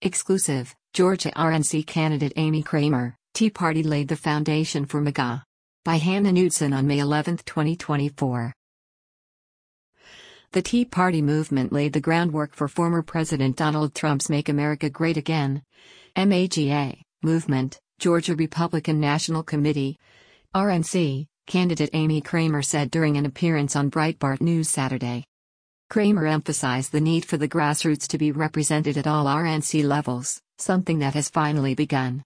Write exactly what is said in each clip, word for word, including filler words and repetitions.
Exclusive, Georgia R N C candidate Amy Kramer, Tea Party laid the foundation for MAGA. By Hannah Knudsen on May eleventh, twenty twenty-four. The Tea Party movement laid the groundwork for former President Donald Trump's Make America Great Again (MAGA) movement, Georgia Republican National Committee (R N C) candidate Amy Kramer said during an appearance on Breitbart News Saturday. Kramer emphasized the need for the grassroots to be represented at all R N C levels, something that has finally begun.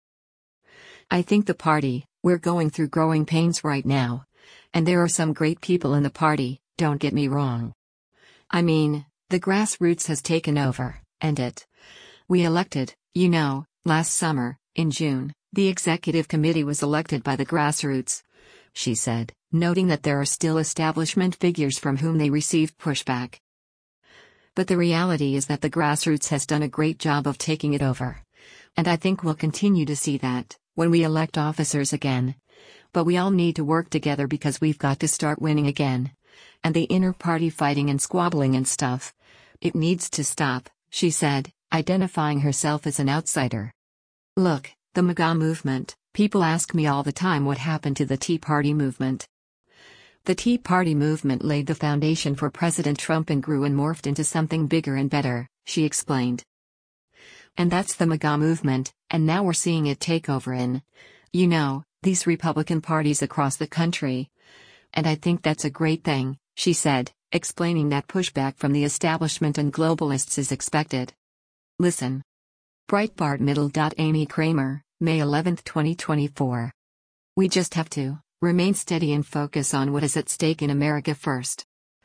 "I think the party, we're going through growing pains right now. And there are some great people in the party, don't get me wrong. I mean, the grassroots has taken over, and it. We elected, you know, last summer, in June, the executive committee was elected by the grassroots," she said, noting that there are still establishment figures from whom they received pushback. "But the reality is that the grassroots has done a great job of taking it over. And I think we'll continue to see that, when we elect officers again. But we all need to work together because we've got to start winning again. And the inter-party fighting and squabbling and stuff. It needs to stop," she said, identifying herself as an outsider. "Look, the MAGA movement, people ask me all the time what happened to the Tea Party movement. The Tea Party movement laid the foundation for President Trump and grew and morphed into something bigger and better," she explained. "And that's the MAGA movement, and now we're seeing it take over in, you know, these Republican parties across the country. And I think that's a great thing," she said, explaining that pushback from the establishment and globalists is expected. Listen. Breitbart Middle. Amy Kramer, May eleventh, twenty twenty-four. "We just have to remain steady and focus on what is at stake in America first.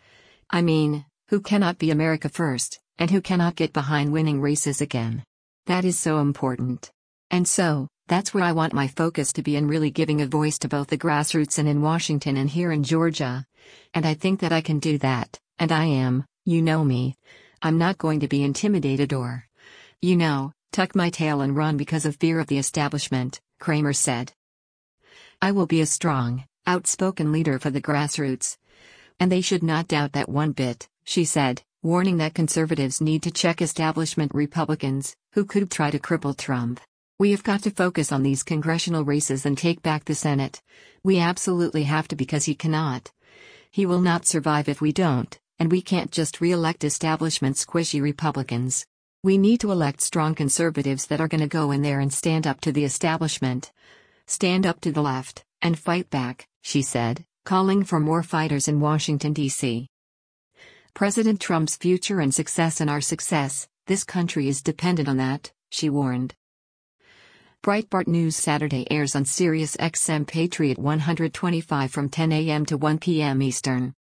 I mean, who cannot be America first, and who cannot get behind winning races again? That is so important. And so, that's where I want my focus to be in really giving a voice to both the grassroots and in Washington and here in Georgia. And I think that I can do that, and I am, you know me. I'm not going to be intimidated or, you know, tuck my tail and run because of fear of the establishment," Kramer said. "I will be a strong, outspoken leader for the grassroots. And they should not doubt that one bit," she said, warning that conservatives need to check establishment Republicans, who could try to cripple Trump. "We have got to focus on these congressional races and take back the Senate. We absolutely have to because he cannot. He will not survive if we don't, and we can't just re-elect establishment squishy Republicans. We need to elect strong conservatives that are going to go in there and stand up to the establishment. Stand up to the left, and fight back," she said, calling for more fighters in Washington, D C "President Trump's future and success and our success, this country is dependent on that," she warned. Breitbart News Saturday airs on Sirius X M Patriot one twenty-five from ten a m to one p m Eastern.